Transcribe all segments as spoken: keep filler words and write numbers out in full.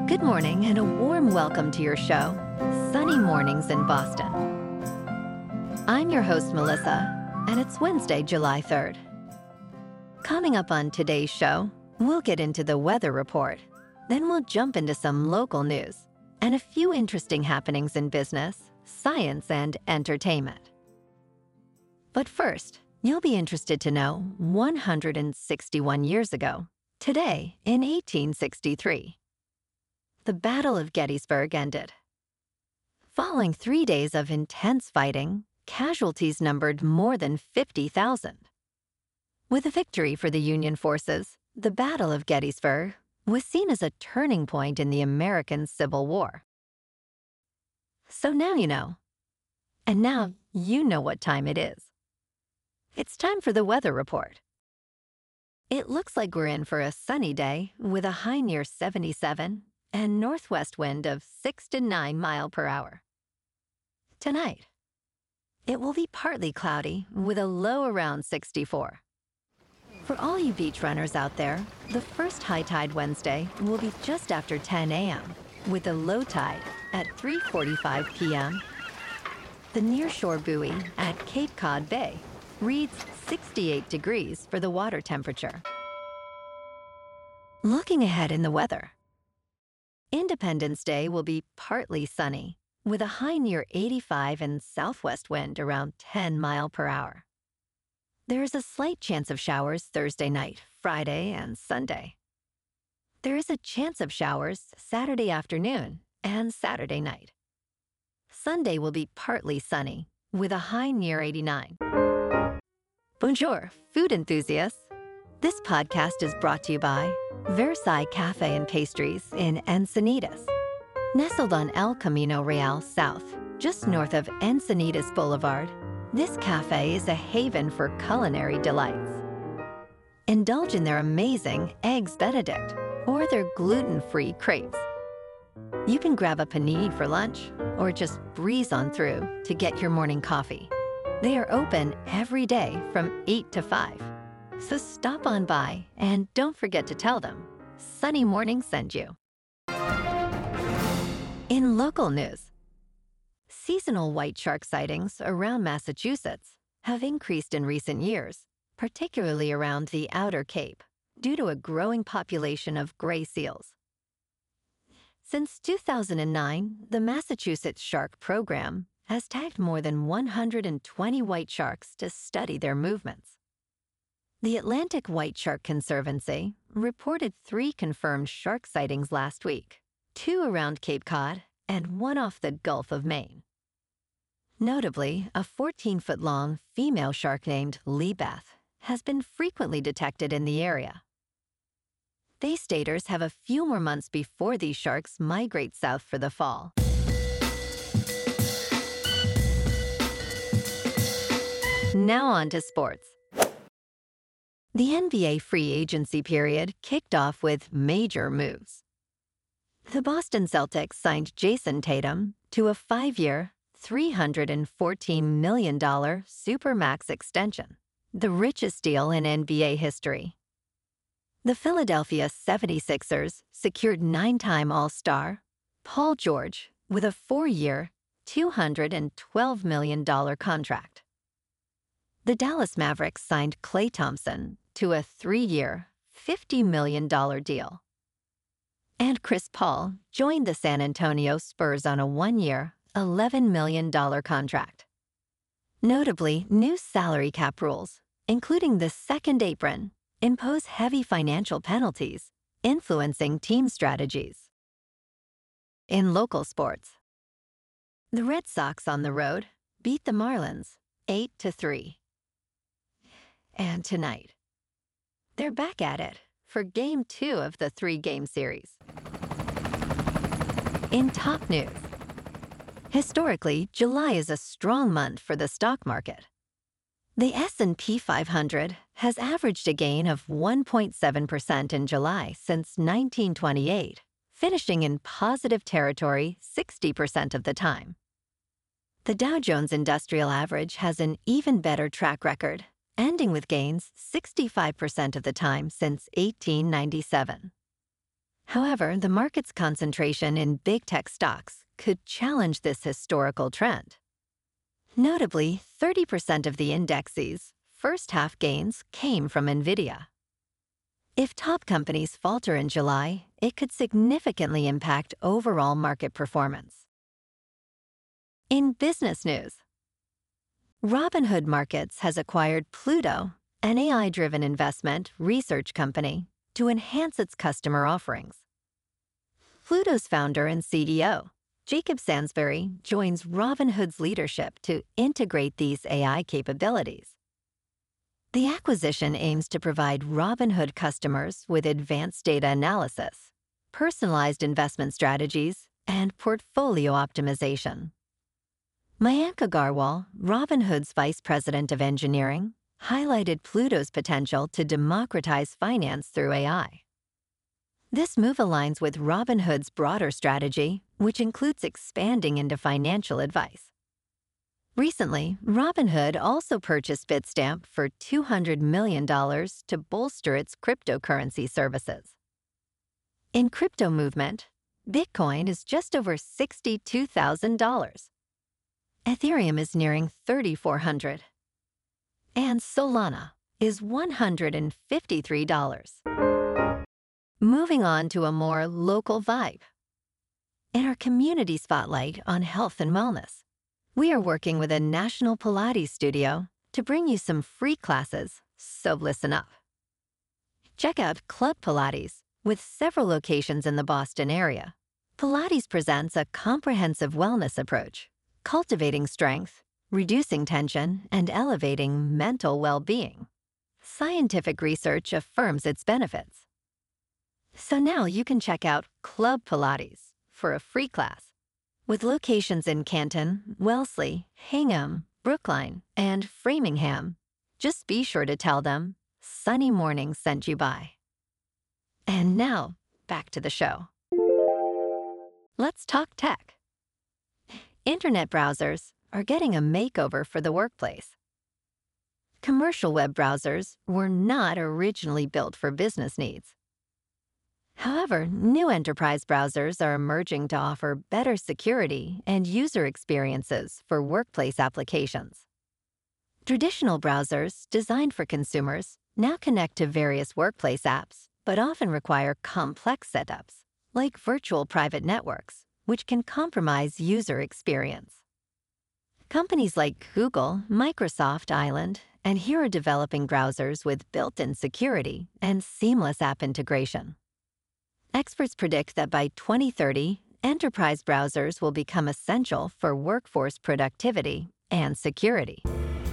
Good morning and a warm welcome to your show, Sunny Mornings in Boston. I'm your host, Melissa, and it's Wednesday, July third. Coming up on today's show, we'll get into the weather report. Then we'll jump into some local news and a few interesting happenings in business, science, and entertainment. But first, you'll be interested to know one hundred sixty-one years ago, today in eighteen sixty-three, the Battle of Gettysburg ended. Following three days of intense fighting, casualties numbered more than fifty thousand. With a victory for the Union forces, the Battle of Gettysburg was seen as a turning point in the American Civil War. So now you know. And now you know what time it is. It's time for the weather report. It looks like we're in for a sunny day with a high near seventy-seven and northwest wind of six to nine mile per hour. Tonight, it will be partly cloudy with a low around sixty-four. For all you beach runners out there, the first high tide Wednesday will be just after ten a m with a low tide at three forty-five p m The nearshore buoy at Cape Cod Bay reads sixty-eight degrees for the water temperature. Looking ahead in the weather, Independence Day will be partly sunny, with a high near eighty-five and southwest wind around ten mile per hour. There is a slight chance of showers Thursday night, Friday, and Sunday. There is a chance of showers Saturday afternoon and Saturday night. Sunday will be partly sunny, with a high near eighty-nine. Bonjour, food enthusiasts. This podcast is brought to you by Versailles Cafe and Pastries in Encinitas. Nestled on El Camino Real South, just north of Encinitas Boulevard, this cafe is a haven for culinary delights. Indulge in their amazing Eggs Benedict or their gluten-free crepes. You can grab a panini for lunch or just breeze on through to get your morning coffee. They are open every day from eight to five. So stop on by and don't forget to tell them Sunny Morning sent you. In local news, seasonal white shark sightings around Massachusetts have increased in recent years, particularly around the Outer Cape, due to a growing population of gray seals. Since two thousand nine, the Massachusetts Shark Program has tagged more than one hundred twenty white sharks to study their movements. The Atlantic White Shark Conservancy reported three confirmed shark sightings last week, two around Cape Cod and one off the Gulf of Maine. Notably, a fourteen-foot-long female shark named Leabeth has been frequently detected in the area. Bay Staters have a few more months before these sharks migrate south for the fall. Now on to sports. The N B A free agency period kicked off with major moves. The Boston Celtics signed Jason Tatum to a five-year, three hundred fourteen million dollars Supermax extension, the richest deal in N B A history. The Philadelphia seventy-sixers secured nine-time All-Star Paul George with a four-year, two hundred twelve million dollars contract. The Dallas Mavericks signed Klay Thompson to a three-year, fifty million dollars deal. And Chris Paul joined the San Antonio Spurs on a one-year, eleven million dollars contract. Notably, new salary cap rules, including the second apron, impose heavy financial penalties, influencing team strategies. In local sports, the Red Sox on the road beat the Marlins eight to three. And tonight, they're back at it for game two of the three-game series. In top news, historically, July is a strong month for the stock market. The S and P five hundred has averaged a gain of one point seven percent in July since nineteen twenty-eight, finishing in positive territory sixty percent of the time. The Dow Jones Industrial Average has an even better track record, ending with gains sixty-five percent of the time since eighteen ninety-seven. However, the market's concentration in big tech stocks could challenge this historical trend. Notably, thirty percent of the index's first half gains came from NVIDIA. If top companies falter in July, it could significantly impact overall market performance. In business news, Robinhood Markets has acquired Pluto, an A I-driven investment research company, to enhance its customer offerings. Pluto's founder and C E O, Jacob Sansbury, joins Robinhood's leadership to integrate these A I capabilities. The acquisition aims to provide Robinhood customers with advanced data analysis, personalized investment strategies, and portfolio optimization. Mayank Agarwal, Robinhood's Vice President of Engineering, highlighted Pluto's potential to democratize finance through A I. This move aligns with Robinhood's broader strategy, which includes expanding into financial advice. Recently, Robinhood also purchased Bitstamp for two hundred million dollars to bolster its cryptocurrency services. In crypto movement, Bitcoin is just over sixty-two thousand dollars. Ethereum is nearing three thousand four hundred dollars. And Solana is one hundred fifty-three dollars. Moving on to a more local vibe. In our community spotlight on health and wellness, we are working with a national Pilates studio to bring you some free classes, so listen up. Check out Club Pilates, with several locations in the Boston area. Pilates presents a comprehensive wellness approach, cultivating strength, reducing tension, and elevating mental well-being. Scientific research affirms its benefits. So now you can check out Club Pilates for a free class. With locations in Canton, Wellesley, Hingham, Brookline, and Framingham, just be sure to tell them Sunny Mornings sent you by. And now, back to the show. Let's talk tech. Internet browsers are getting a makeover for the workplace. Commercial web browsers were not originally built for business needs. However, new enterprise browsers are emerging to offer better security and user experiences for workplace applications. Traditional browsers designed for consumers now connect to various workplace apps, but often require complex setups, like virtual private networks, which can compromise user experience. Companies like Google, Microsoft, Island, and here are developing browsers with built-in security and seamless app integration. Experts predict that by twenty thirty, enterprise browsers will become essential for workforce productivity and security.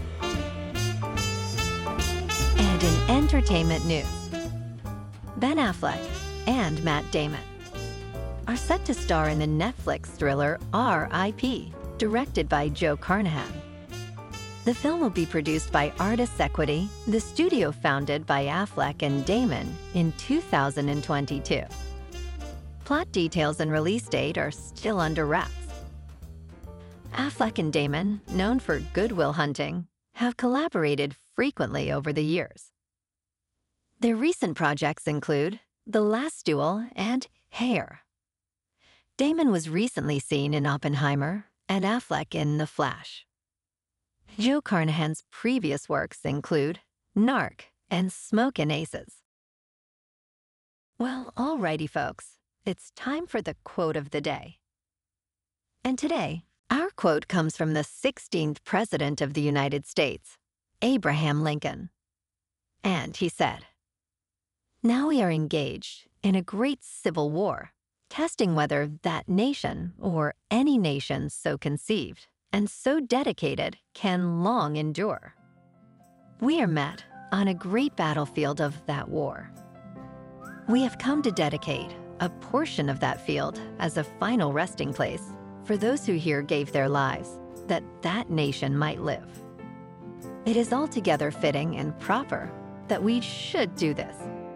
And in entertainment news, Ben Affleck and Matt Damon are set to star in the Netflix thriller R I P, directed by Joe Carnahan. The film will be produced by Artists Equity, the studio founded by Affleck and Damon in two thousand twenty-two. Plot details and release date are still under wraps. Affleck and Damon, known for Good Will Hunting, have collaborated frequently over the years. Their recent projects include The Last Duel and Hair. Damon was recently seen in Oppenheimer and Affleck in The Flash. Joe Carnahan's previous works include Narc and Smokin' Aces. Well, alrighty, folks. It's time for the quote of the day. And today, our quote comes from the sixteenth President of the United States, Abraham Lincoln. And he said, "Now we are engaged in a great civil war, testing whether that nation or any nation so conceived and so dedicated can long endure. We are met on a great battlefield of that war. We have come to dedicate a portion of that field as a final resting place for those who here gave their lives, that that nation might live. It is altogether fitting and proper that we should do this."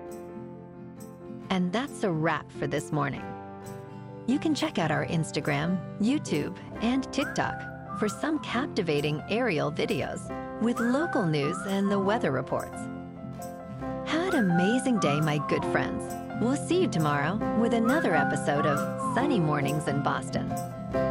And that's a wrap for this morning. You can check out our Instagram, YouTube, and TikTok for some captivating aerial videos with local news and the weather reports. Have an amazing day, my good friends. We'll see you tomorrow with another episode of Sunny Mornings in Boston.